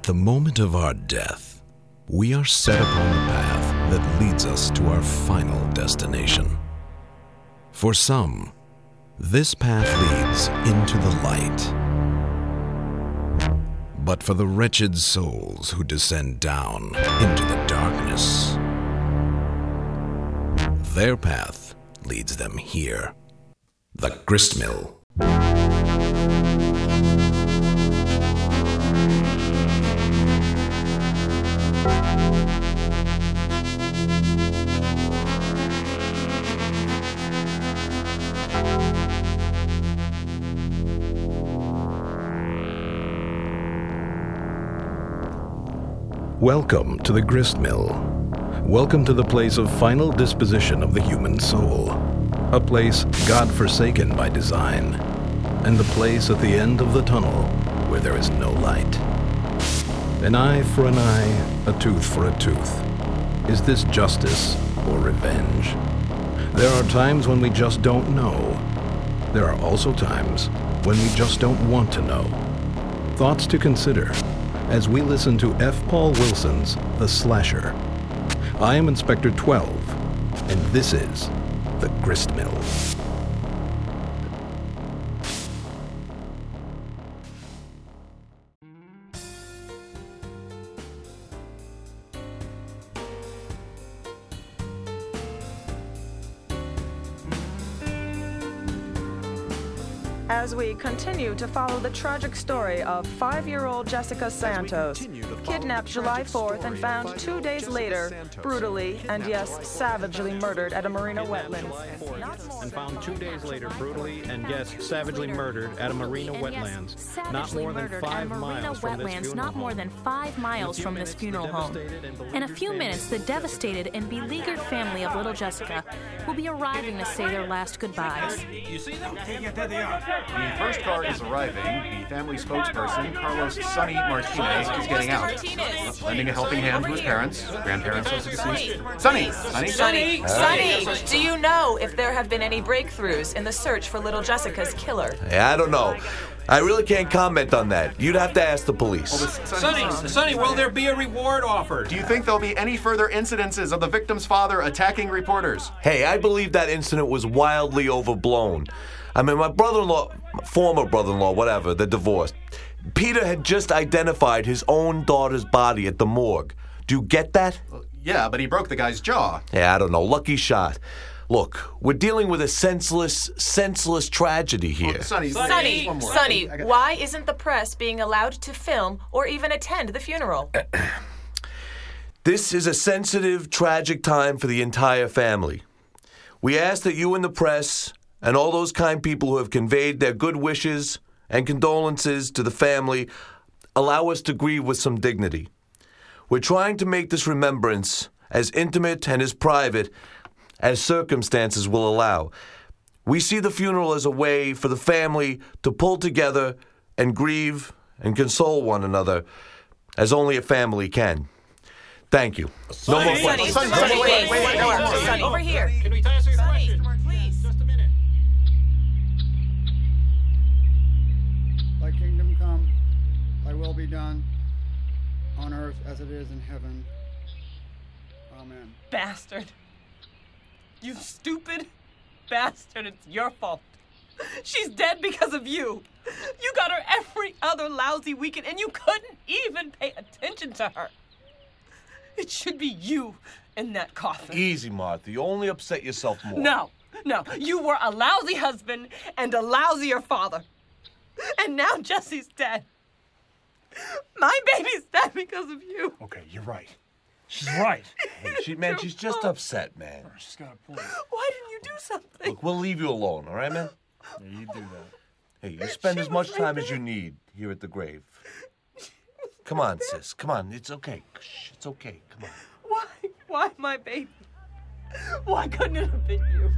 the moment of our death, we are set upon the path that leads us to our final destination. For some, this path leads into the light. But for the wretched souls who descend down into the darkness, their path leads them here, the gristmill. Welcome to the gristmill. Welcome to the place of final disposition of the human soul. A place God-forsaken by design. And the place at the end of the tunnel where there is no light. An eye for an eye, a tooth for a tooth. Is this justice or revenge? There are times when we just don't know. There are also times when we just don't want to know. Thoughts to consider as we listen to F. Paul Wilson's The Slasher. I am Inspector 12, and this is The Gristmill. As we continue to follow the tragic story of 5-year-old Jessica Santos, kidnapped July 4th and found 2 days later, brutally and yes, savagely murdered at a marina wetlands. And found 2 days later, brutally and yes, savagely murdered at a marina wetlands, not more than 5 miles from this funeral not more than 5 miles from this funeral home. In a few minutes, the devastated and beleaguered family of little Jessica will be arriving to say their last goodbyes. You see them? Yeah, there they are. The first car is arriving. The family spokesperson, Carlos Sonny Martinez, is getting out. Lending a helping hand to his parents, grandparents of the deceased. Sonny! Do you know if there have been any breakthroughs in the search for little Jessica's killer? Hey, I don't know. I really can't comment on that. You'd have to ask the police. Sonny, will there be a reward offered? Do you think there'll be any further incidences of the victim's father attacking reporters? Hey, I believe that incident was wildly overblown. I mean, my brother-in-law, former brother-in-law, whatever, they're divorced. Peter had just identified his own daughter's body at the morgue. Do you get that? Yeah, but he broke the guy's jaw. Yeah, I don't know. Lucky shot. Look, we're dealing with a senseless tragedy here. Sonny, why isn't the press being allowed to film or even attend the funeral? This is a sensitive, tragic time for the entire family. We ask that you and the press and all those kind people who have conveyed their good wishes and condolences to the family allow us to grieve with some dignity. We're trying to make this remembrance as intimate and as private as circumstances will allow. We see the funeral as a way for the family to pull together and grieve and console one another as only a family can. Thank you. No more questions. Sonny, over here. Can we answer your question? Please. Just a minute. Thy kingdom come, thy will be done, on earth as it is in heaven. Amen. Bastard. You stupid bastard. It's your fault. She's dead because of you. You got her every other lousy weekend, and you couldn't even pay attention to her. It should be you in that coffin. Easy, Martha. You only upset yourself more. No. You were a lousy husband and a lousier father. And now Jesse's dead. My baby's dead because of you. Okay, you're right. She's right. Hey, she's just upset, man. She's got a point. Why didn't you do something? Look, we'll leave you alone, all right, man? Yeah, you do that. Hey, you spend as much time as you need here at the grave. Come on, sis. Come on. It's okay. Shh, it's okay. Come on. Why my baby? Why couldn't it have been you?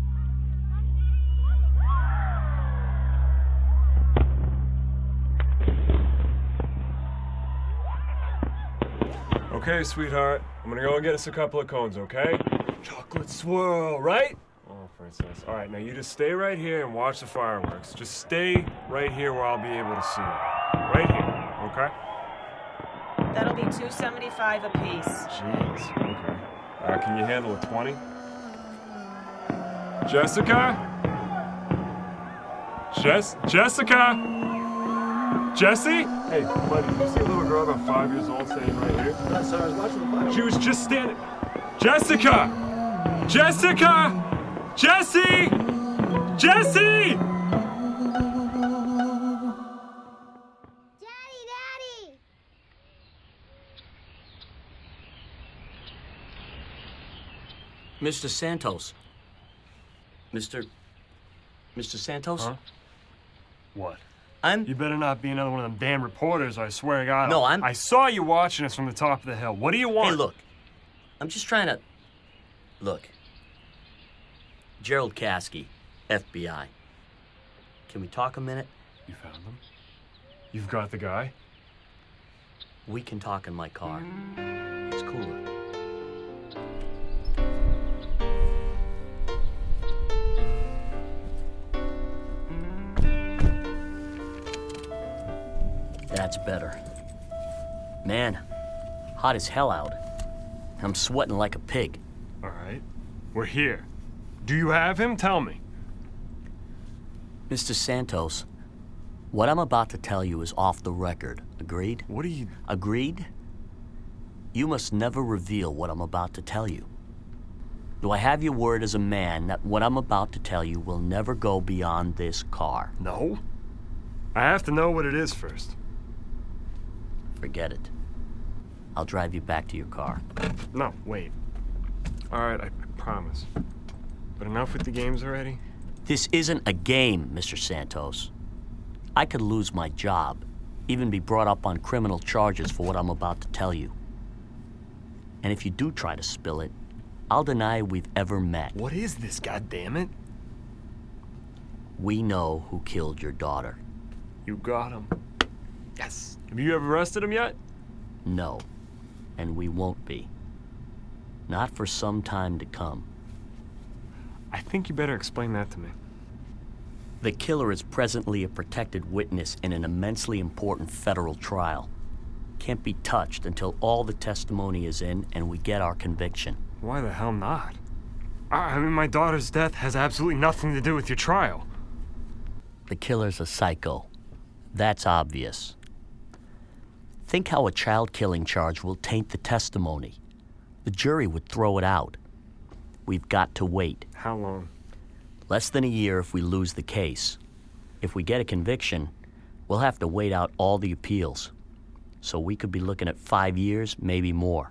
Okay, sweetheart. I'm gonna go and get us a couple of cones, okay? Chocolate swirl, right? Oh, princess. All right, now you just stay right here and watch the fireworks. Just stay right here where I'll be able to see you. Right here, okay? That'll be $2.75 apiece. Jeez, okay. Can you handle a 20? Jessica? Jessica? Jesse? Hey, buddy, did you see a little girl about 5 years old standing right here? No, sir, I was watching the fireworks. She was just standing... Jessica! Jessica! Jesse! Jesse! Daddy! Mr. Santos. Mr. Santos? Huh? What? I'm... You better not be another one of them damn reporters, I swear to God. No, I saw you watching us from the top of the hill. What do you want? Hey, look. I'm just trying to... Look. Gerald Caskey, FBI. Can we talk a minute? You found him? You've got the guy? We can talk in my car. It's cooler. That's better. Man, hot as hell out. I'm sweating like a pig. All right. We're here. Do you have him? Tell me. Mr. Santos, what I'm about to tell you is off the record. Agreed? What are you... Agreed? You must never reveal what I'm about to tell you. Do I have your word as a man that what I'm about to tell you will never go beyond this car? No. I have to know what it is first. Forget it. I'll drive you back to your car. No, wait. All right, I promise. But enough with the games already? This isn't a game, Mr. Santos. I could lose my job, even be brought up on criminal charges for what I'm about to tell you. And if you do try to spill it, I'll deny we've ever met. What is this, goddammit? We know who killed your daughter. You got him. Yes. Have you ever arrested him yet? No, and we won't be. Not for some time to come. I think you better explain that to me. The killer is presently a protected witness in an immensely important federal trial. Can't be touched until all the testimony is in and we get our conviction. Why the hell not? I mean, my daughter's death has absolutely nothing to do with your trial. The killer's a psycho. That's obvious. Think how a child-killing charge will taint the testimony. The jury would throw it out. We've got to wait. How long? Less than a year if we lose the case. If we get a conviction, we'll have to wait out all the appeals. So we could be looking at 5 years, maybe more.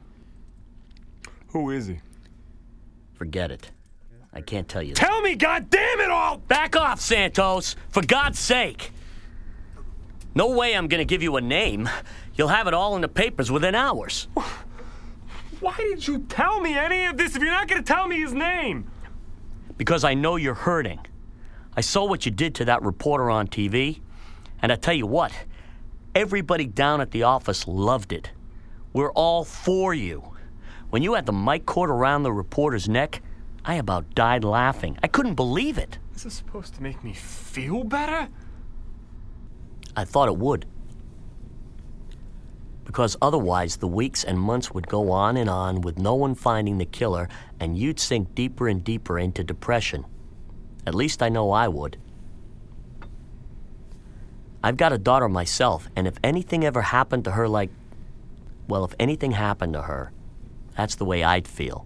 Who is he? Forget it. I can't tell you. Tell me, goddammit all! Back off, Santos! For God's sake! No way I'm gonna give you a name. You'll have it all in the papers within hours. Why did you tell me any of this if you're not gonna tell me his name? Because I know you're hurting. I saw what you did to that reporter on TV, and I tell you what, everybody down at the office loved it. We're all for you. When you had the mic cord around the reporter's neck, I about died laughing. I couldn't believe it. Is this supposed to make me feel better? I thought it would. Because otherwise the weeks and months would go on with no one finding the killer, and you'd sink deeper and deeper into depression. At least I know I would. I've got a daughter myself, and if anything ever happened to her if anything happened to her, that's the way I'd feel.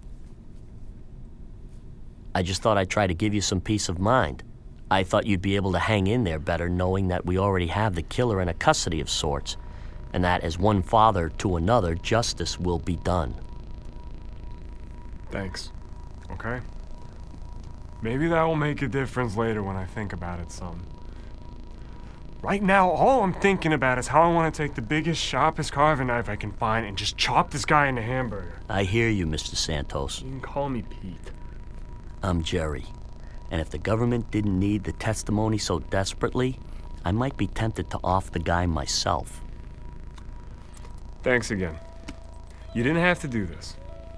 I just thought I'd try to give you some peace of mind. I thought you'd be able to hang in there better knowing that we already have the killer in a custody of sorts, and that as one father to another, justice will be done. Thanks. Okay? Maybe that will make a difference later when I think about it some. Right now, all I'm thinking about is how I want to take the biggest, sharpest carving knife I can find and just chop this guy into hamburger. I hear you, Mr. Santos. You can call me Pete. I'm Jerry. And if the government didn't need the testimony so desperately, I might be tempted to off the guy myself. Thanks again. You didn't have to do this.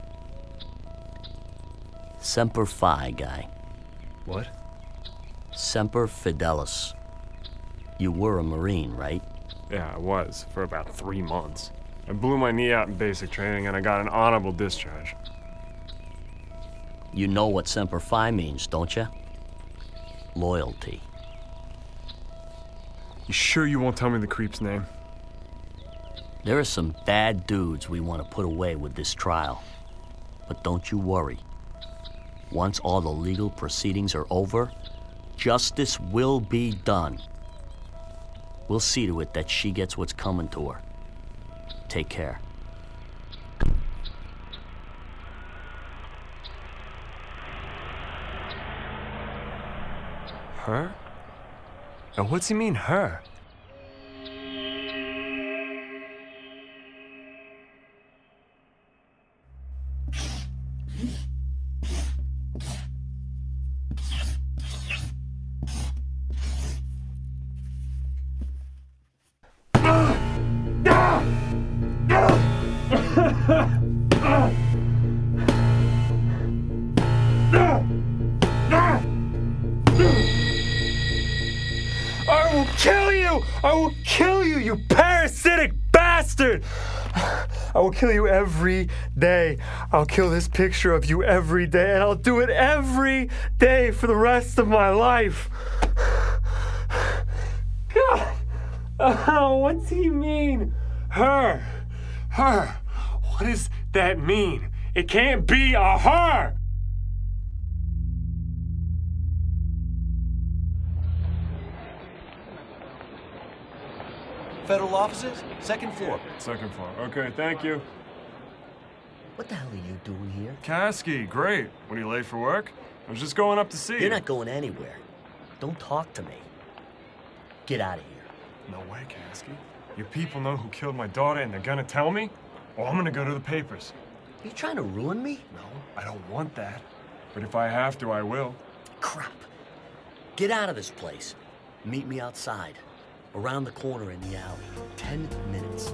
Semper Fi, guy. What? Semper Fidelis. You were a Marine, right? Yeah, I was, for about 3 months. I blew my knee out in basic training and I got an honorable discharge. You know what Semper Fi means, don't you? Loyalty. You sure you won't tell me the creep's name? There are some bad dudes we want to put away with this trial. But don't you worry. Once all the legal proceedings are over, justice will be done. We'll see to it that she gets what's coming to her. Take care. Her? Now what's he mean, her? I will kill you, you parasitic bastard! I will kill you every day. I'll kill this picture of you every day, and I'll do it every day for the rest of my life. God! Oh, what's he mean? Her. What does that mean? It can't be a her! Federal offices, second floor. Second floor. Okay, thank you. What the hell are you doing here? Kasky, great. What, are you late for work? I was just going up to see you. You're not going anywhere. Don't talk to me. Get out of here. No way, Kasky. Your people know who killed my daughter and they're gonna tell me? Or I'm gonna go to the papers. Are you trying to ruin me? No, I don't want that. But if I have to, I will. Crap. Get out of this place. Meet me outside. Around the corner in the alley. 10 minutes.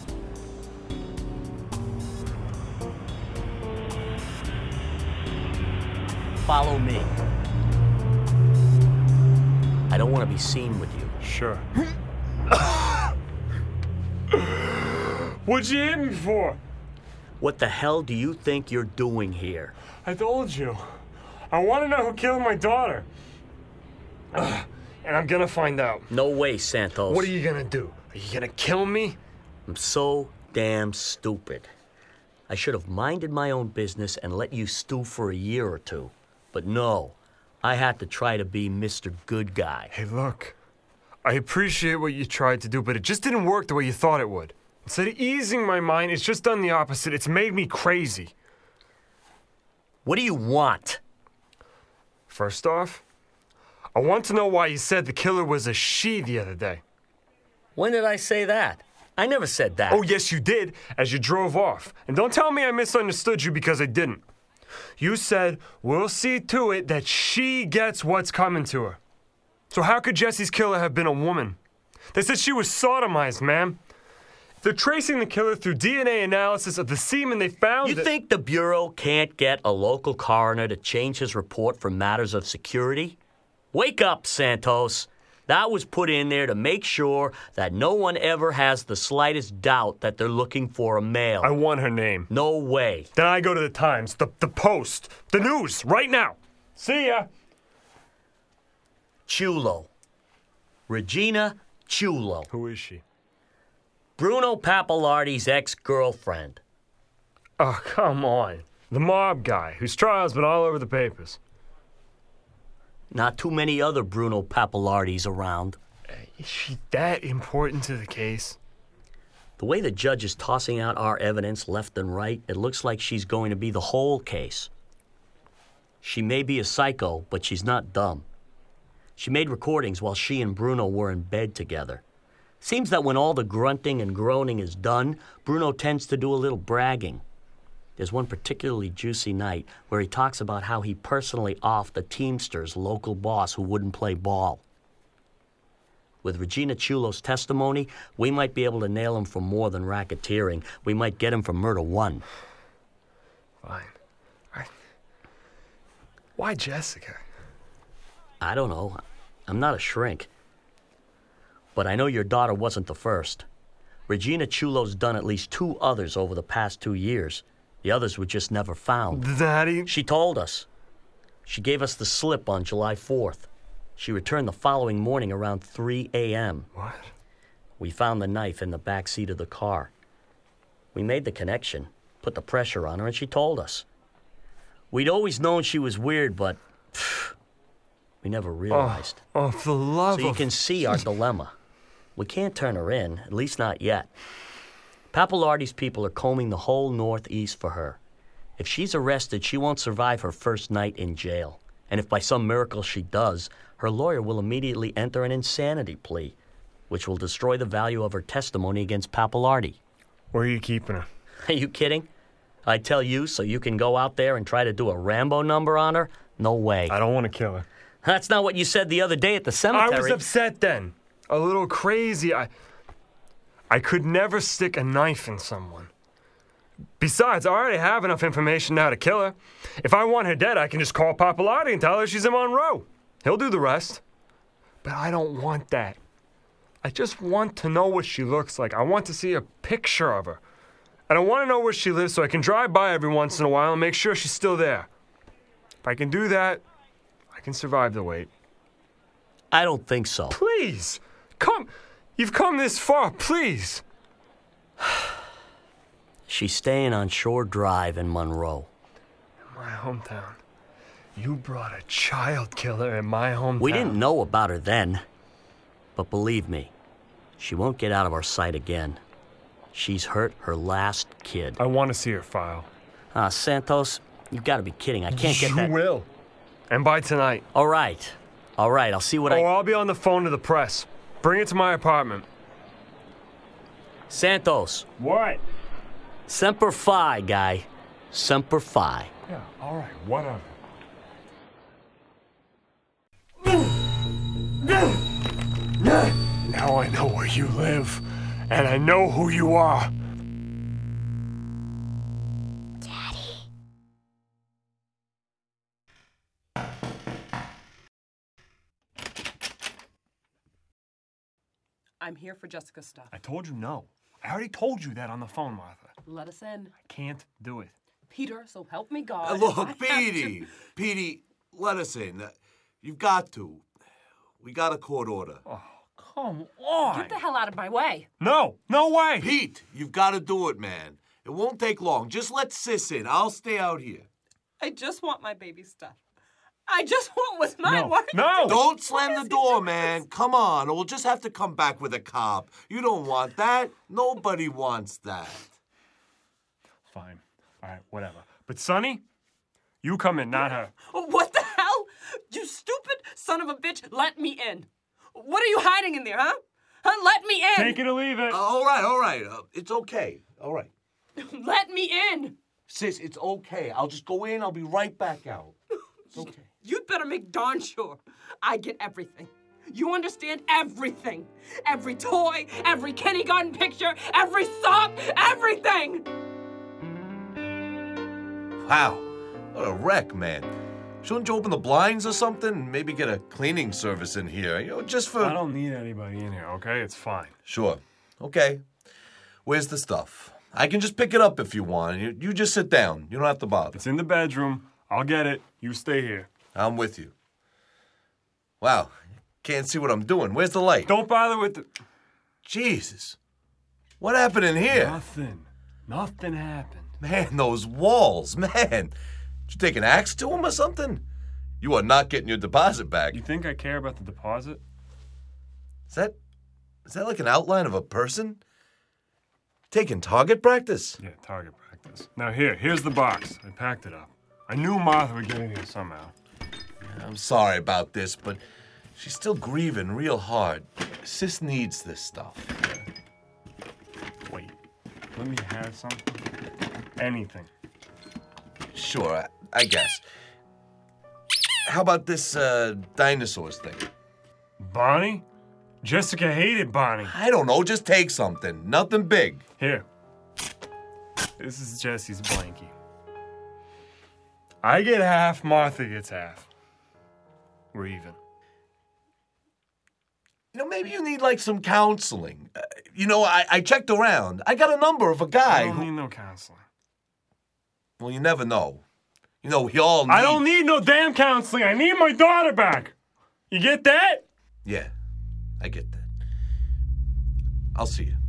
Follow me. I don't want to be seen with you. Sure. What'd you hit me for? What the hell do you think you're doing here? I told you. I want to know who killed my daughter. And I'm gonna find out. No way, Santos. What are you gonna do? Are you gonna kill me? I'm so damn stupid. I should have minded my own business and let you stew for a year or two. But no, I had to try to be Mr. Good Guy. Hey, look. I appreciate what you tried to do, but it just didn't work the way you thought it would. Instead of easing my mind, it's just done the opposite. It's made me crazy. What do you want? First off, I want to know why you said the killer was a she the other day. When did I say that? I never said that. Oh, yes, you did, as you drove off. And don't tell me I misunderstood you because I didn't. You said, we'll see to it that she gets what's coming to her. So how could Jesse's killer have been a woman? They said she was sodomized, ma'am. They're tracing the killer through DNA analysis of the semen they found. You think the Bureau can't get a local coroner to change his report for matters of security? Wake up, Santos. That was put in there to make sure that no one ever has the slightest doubt that they're looking for a male. I want her name. No way. Then I go to the Times, the Post, the news, right now. See ya. Ciullo. Regina Ciullo. Who is she? Bruno Pappalardi's ex-girlfriend. Oh, come on. The mob guy, whose trial's been all over the papers. Not too many other Bruno Pappalardis around. Is she that important to the case? The way the judge is tossing out our evidence left and right, it looks like she's going to be the whole case. She may be a psycho, but she's not dumb. She made recordings while she and Bruno were in bed together. Seems that when all the grunting and groaning is done, Bruno tends to do a little bragging. There's one particularly juicy night where he talks about how he personally offed the Teamsters' local boss who wouldn't play ball. With Regina Ciullo's testimony, we might be able to nail him for more than racketeering. We might get him for murder one. Fine. Why Jessica? I don't know. I'm not a shrink. But I know your daughter wasn't the first. Regina Chulo's done at least 2 others over the past 2 years. The others were just never found. Daddy? She told us. She gave us the slip on July 4th. She returned the following morning around 3 a.m. What? We found the knife in the back seat of the car. We made the connection, put the pressure on her, and she told us. We'd always known she was weird, but we never realized. Oh, for the love of... So you can see our dilemma. We can't turn her in, at least not yet. Pappalardi's people are combing the whole Northeast for her. If she's arrested, she won't survive her first night in jail. And if by some miracle she does, her lawyer will immediately enter an insanity plea, which will destroy the value of her testimony against Pappalardi. Where are you keeping her? Are you kidding? I tell you so you can go out there and try to do a Rambo number on her? No way. I don't want to kill her. That's not what you said the other day at the cemetery. I was upset then. A little crazy. I could never stick a knife in someone. Besides, I already have enough information now to kill her. If I want her dead, I can just call Pappalardi and tell her she's in Monroe. He'll do the rest. But I don't want that. I just want to know what she looks like. I want to see a picture of her. And I want to know where she lives so I can drive by every once in a while and make sure she's still there. If I can do that, I can survive the wait. I don't think so. Please, come. You've come this far, please. She's staying on Shore Drive in Monroe. In my hometown. You brought a child killer in my hometown. We didn't know about her then. But believe me, she won't get out of our sight again. She's hurt her last kid. I want to see her file. Santos, you've got to be kidding. I can't get that. You will. And by tonight. All right. I'll see what I'll be on the phone to the press. Bring it to my apartment. Santos. What? Semper Fi, guy. Semper Fi. Yeah, all right, whatever. Now I know where you live, and I know who you are. Daddy. I'm here for Jessica's stuff. I told you no. I already told you that on the phone, Martha. Let us in. I can't do it. Peter, so help me God. Look, Petey, let us in. You've got to. We got a court order. Oh, come on. Get the hell out of my way. No way. Pete, you've got to do it, man. It won't take long. Just let Sis in. I'll stay out here. I just want my baby stuff. I just want what's mine. No. Don't slam the door, man. Come on, or we'll just have to come back with a cop. You don't want that. Nobody wants that. Fine. All right, whatever. But Sonny, you come in, not her. What the hell? You stupid son of a bitch, let me in. What are you hiding in there, huh? Let me in. Take it or leave it. All right. It's okay. All right. Let me in. Sis, it's okay. I'll just go in. I'll be right back out. It's okay. You'd better make darn sure I get everything. You understand everything. Every toy, every kindergarten picture, every sock, everything. Wow. What a wreck, man. Shouldn't you open the blinds or something? Maybe get a cleaning service in here, just for... I don't need anybody in here, okay? It's fine. Sure. Okay. Where's the stuff? I can just pick it up if you want. You just sit down. You don't have to bother. It's in the bedroom. I'll get it. You stay here. I'm with you. Wow. Can't see what I'm doing. Where's the light? Don't bother with the... Jesus. What happened in here? Nothing happened. Man, those walls. Man. Did you take an axe to them or something? You are not getting your deposit back. You think I care about the deposit? Is that like an outline of a person? Taking target practice? Yeah, target practice. Now here's the box. I packed it up. I knew Martha would get in here somehow. I'm sorry about this, but she's still grieving real hard. Sis needs this stuff. Wait, let me have something? Anything. Sure, I guess. How about this dinosaurs thing? Bonnie? Jessica hated Bonnie. I don't know, just take something. Nothing big. Here. This is Jesse's blankie. I get half, Martha gets half. We're even. Maybe you need, some counseling. You know, I checked around. I got a number of a guy I don't need no counseling. Well, you never know. You know, we all need... I don't need no damn counseling. I need my daughter back. You get that? Yeah, I get that. I'll see you.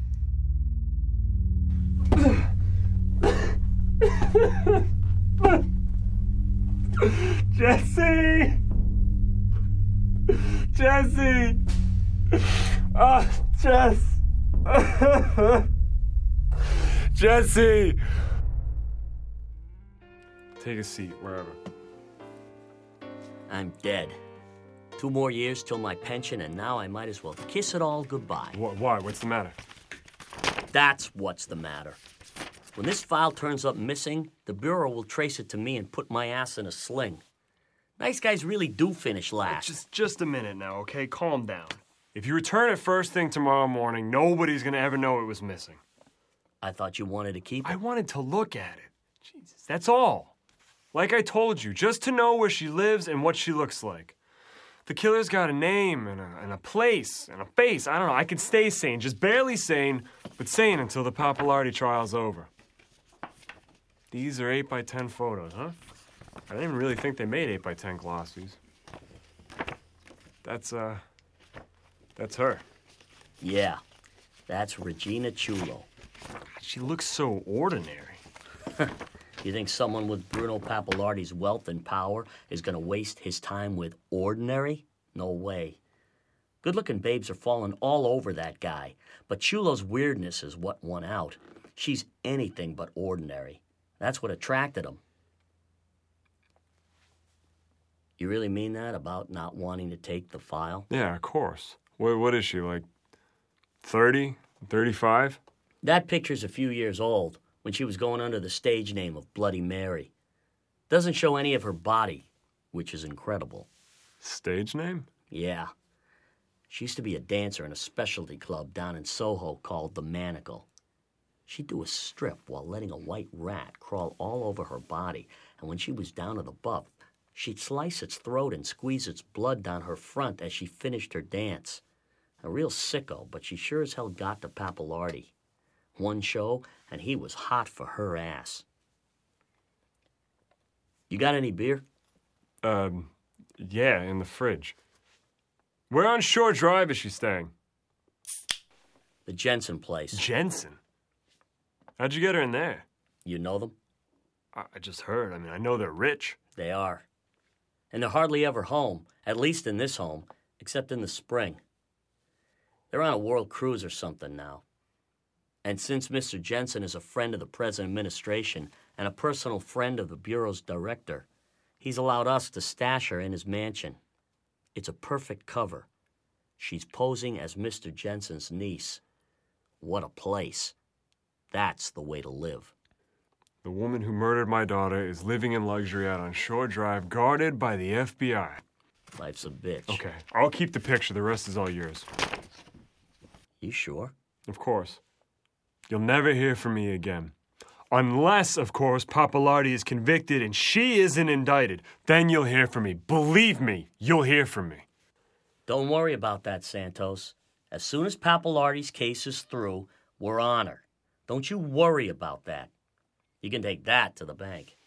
Jesse! Jesse! Jess! Jesse! Take a seat, wherever. I'm dead. 2 more years till my pension, and now I might as well kiss it all goodbye. Why? What's the matter? That's what's the matter. When this file turns up missing, the Bureau will trace it to me and put my ass in a sling. Nice guys really do finish last. Just a minute now, okay? Calm down. If you return it first thing tomorrow morning, nobody's gonna ever know it was missing. I thought you wanted to keep it. I wanted to look at it. Jesus, that's all. Like I told you, just to know where she lives and what she looks like. The killer's got a name and a place and a face. I don't know. I can stay sane, just barely sane, but sane until the Pappalardi trial's over. These are 8x10 photos, huh? I didn't even really think they made 8x10 glossies. That's her. Yeah, that's Regina Ciullo. She looks so ordinary. You think someone with Bruno Pappalardi's wealth and power is gonna waste his time with ordinary? No way. Good-looking babes are falling all over that guy, but Ciullo's weirdness is what won out. She's anything but ordinary. That's what attracted him. You really mean that about not wanting to take the file? Yeah, of course. What is she, like 30, 35? That picture's a few years old, when she was going under the stage name of Bloody Mary. Doesn't show any of her body, which is incredible. Stage name? Yeah. She used to be a dancer in a specialty club down in Soho called The Manacle. She'd do a strip while letting a white rat crawl all over her body, and when she was down to the buff, she'd slice its throat and squeeze its blood down her front as she finished her dance. A real sicko, but she sure as hell got to Pappalardi. One show, and he was hot for her ass. You got any beer? Yeah, in the fridge. Where on Shore Drive is she staying? The Jensen place. Jensen? How'd you get her in there? You know them? I just heard. I mean, I know they're rich. They are. And they're hardly ever home, at least in this home, except in the spring. They're on a world cruise or something now. And since Mr. Jensen is a friend of the present administration and a personal friend of the Bureau's director, he's allowed us to stash her in his mansion. It's a perfect cover. She's posing as Mr. Jensen's niece. What a place. That's the way to live. The woman who murdered my daughter is living in luxury out on Shore Drive, guarded by the FBI. Life's a bitch. Okay, I'll keep the picture. The rest is all yours. You sure? Of course. You'll never hear from me again. Unless, of course, Pappalardi is convicted and she isn't indicted. Then you'll hear from me. Believe me, you'll hear from me. Don't worry about that, Santos. As soon as Pappalardi's case is through, we're on her. Don't you worry about that. You can take that to the bank.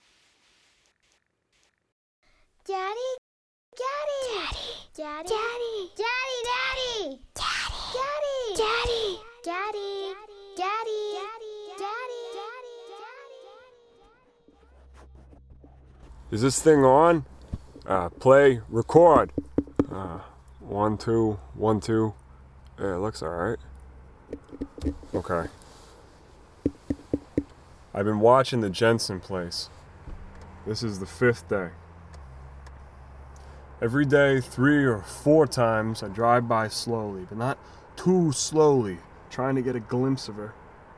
Daddy? Daddy! Daddy! Daddy! Daddy! Daddy! Daddy! Daddy! Daddy! Daddy! Daddy! Is this thing on? Play, record. 1, 2, 1, 2. Yeah, it looks alright. Okay. I've been watching the Jensen place. This is the 5th day. Every day, 3 or 4 times, I drive by slowly, but not too slowly, trying to get a glimpse of her.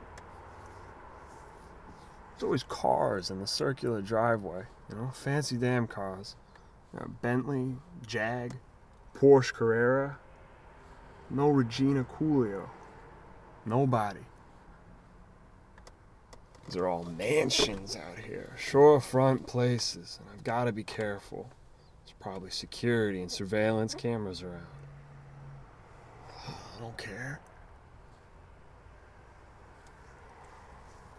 There's always cars in the circular driveway, fancy damn cars. Bentley, Jag, Porsche Carrera. No Regina Ciullo. Nobody. These are all mansions out here, shorefront places, and I've got to be careful. There's probably security and surveillance cameras around. I don't care.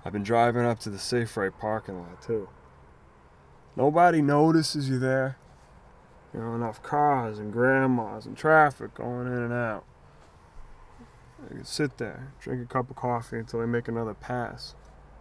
I've been driving up to the Safe Right parking lot, too. Nobody notices you there. You know, enough cars and grandmas and traffic going in and out. You can sit there, drink a cup of coffee until they make another pass.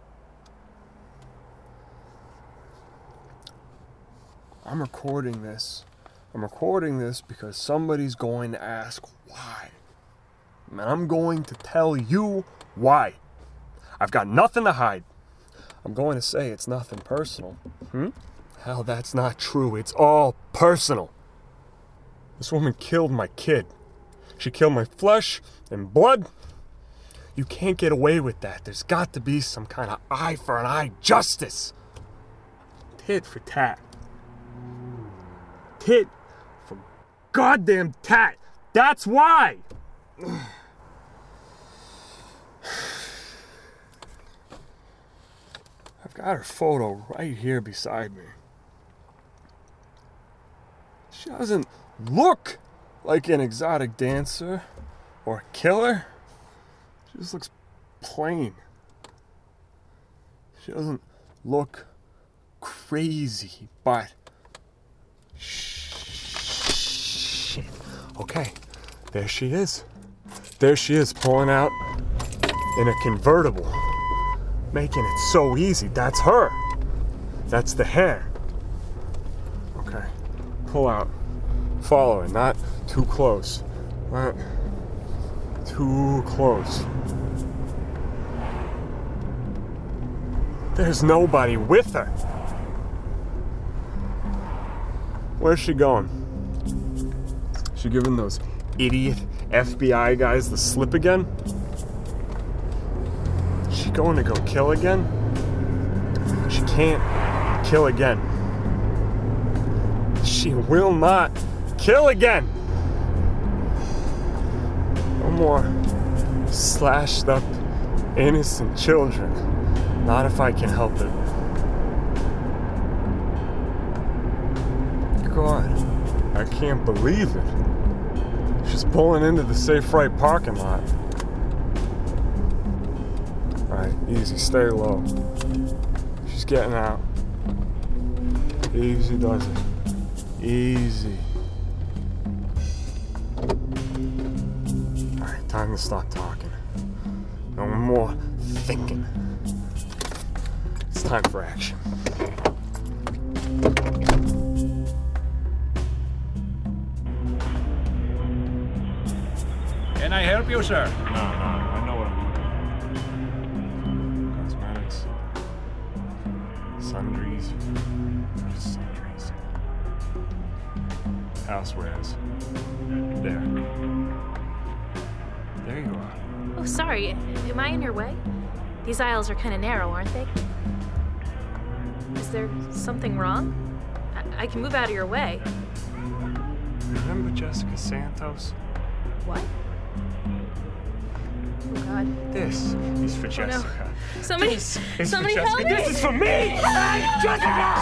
I'm recording this. I'm recording this because somebody's going to ask why. And I'm going to tell you why. I've got nothing to hide. I'm going to say it's nothing personal. Hell, that's not true. It's all personal. This woman killed my kid. She killed my flesh and blood. You can't get away with that. There's got to be some kind of eye for an eye justice. Tit for tat. Tit for goddamn tat. That's why. I've got her photo right here beside me. She doesn't look like an exotic dancer or a killer. She just looks plain. She doesn't look crazy, but shit. Okay, there she is. There she is, pulling out in a convertible, making it so easy. That's her. That's the hair. Okay, pull out. Follow it, not too close. Not too close. There's nobody with her. Where's she going? She giving those idiot FBI guys the slip again? She going to go kill again? She can't kill again. She will not kill again. No more slashed up innocent children. Not if I can help it. God, I can't believe it. She's pulling into the Safe Right parking lot. Alright, easy, stay low. She's getting out. Easy does it. Easy. Alright, time to stop talking. No more thinking. It's time for action. Can I help you, sir? No, I know what I'm doing. Cosmetics. Sundries. Housewares. There you are. Oh, sorry. Am I in your way? These aisles are kind of narrow, aren't they? Is there something wrong? I can move out of your way. Remember Jessica Santos? What? Oh, God. This is for Jessica. No. Somebody help me! This is for me! Hey, Jessica!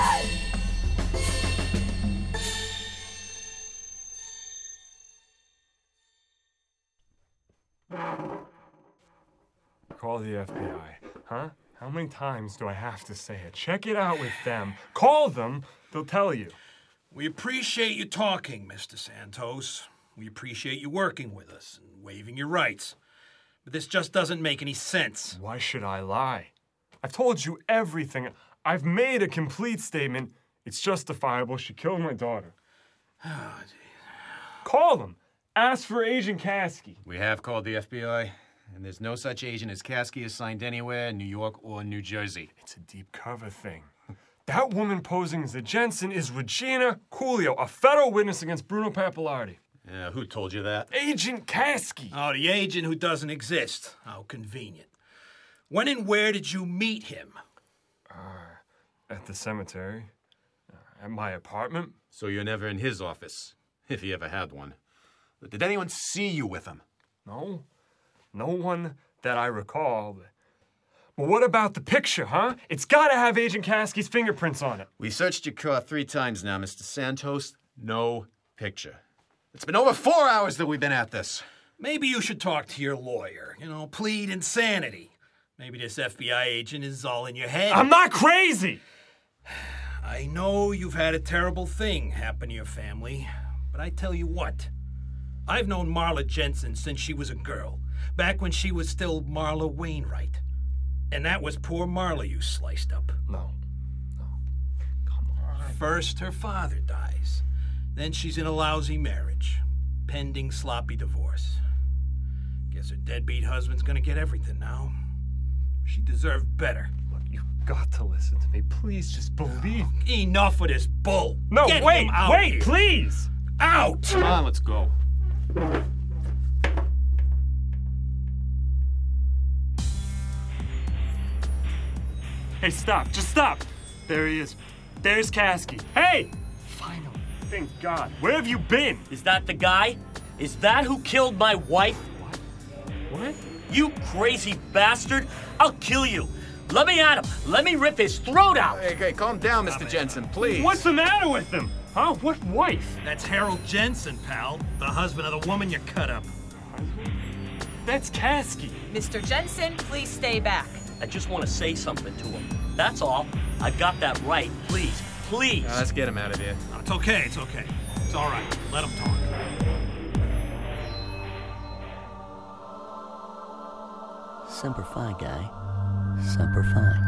Call the FBI, huh? How many times do I have to say it? Check it out with them. Call them, they'll tell you. We appreciate you talking, Mr. Santos. We appreciate you working with us and waiving your rights. But this just doesn't make any sense. Why should I lie? I've told you everything. I've made a complete statement. It's justifiable. She killed my daughter. Oh, Call them. Ask for Agent Kasky. We have called the FBI, and there's no such agent as Kasky assigned anywhere in New York or New Jersey. It's a deep cover thing. That woman posing as a Jensen is Regina Coolio, a federal witness against Bruno Pappalardi. Yeah, who told you that? Agent Kasky. Oh, the agent who doesn't exist. How convenient. When and where did you meet him? At the cemetery. At my apartment. So you're never in his office, if he ever had one. But did anyone see you with him? No. No one that I recall. But what about the picture, huh? It's gotta have Agent Kasky's fingerprints on it. We searched your car 3 times now, Mr. Santos. No picture. It's been over 4 hours that we've been at this. Maybe you should talk to your lawyer. Plead insanity. Maybe this FBI agent is all in your head. I'm not crazy! I know you've had a terrible thing happen to your family, but I tell you what. I've known Marla Jensen since she was a girl, back when she was still Marla Wainwright. And that was poor Marla you sliced up. No. Come on. First, her father dies. Then she's in a lousy marriage, pending sloppy divorce. Guess her deadbeat husband's gonna get everything now. She deserved better. Look, you've got to listen to me. Please just believe. Enough of this bull. No, Get wait, him out wait, here. please! Out! Come on, let's go. Hey, stop. Just stop. There he is. There's Kasky. Hey! Finally. Thank God. Where have you been? Is that the guy? Is that who killed my wife? What? You crazy bastard! I'll kill you! Let me at him! Let me rip his throat out! Hey, calm down, Mr. Jensen, please. What's the matter with him? Huh? What wife? That's Harold Jensen, pal. The husband of the woman you cut up. That's Kasky. Mr. Jensen, please stay back. I just want to say something to him. That's all. I've got that right. Please, please. Let's get him out of here. No, it's okay, it's okay. It's all right. Let him talk. Semper Fi, guy. Semper Fi.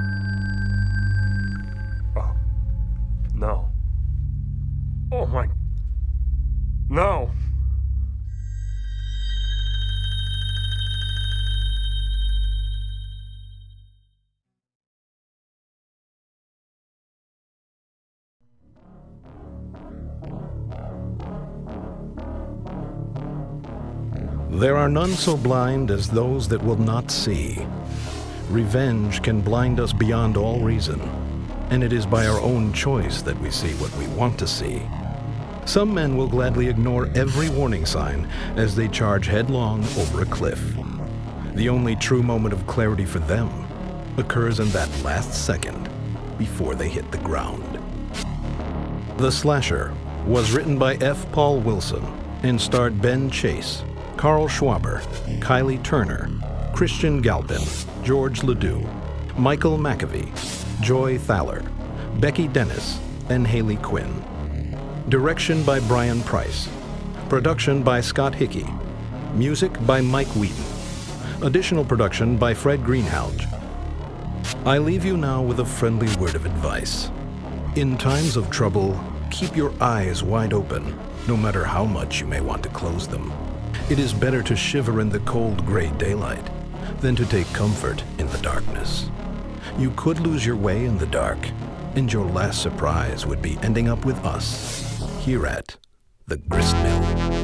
Oh. No. Oh my. No. There are none so blind as those that will not see. Revenge can blind us beyond all reason, and it is by our own choice that we see what we want to see. Some men will gladly ignore every warning sign as they charge headlong over a cliff. The only true moment of clarity for them occurs in that last second before they hit the ground. The Slasher was written by F. Paul Wilson and starred Ben Chase, Carl Schwaber, Kylie Turner, Christian Galpin, George Ledoux, Michael McAvee, Joy Thaler, Becky Dennis, and Haley Quinn. Direction by Brian Price. Production by Scott Hickey. Music by Mike Wheaton. Additional production by Fred Greenhalgh. I leave you now with a friendly word of advice. In times of trouble, keep your eyes wide open, no matter how much you may want to close them. It is better to shiver in the cold gray daylight than to take comfort in the darkness. You could lose your way in the dark, and your last surprise would be ending up with us here at the Gristmill.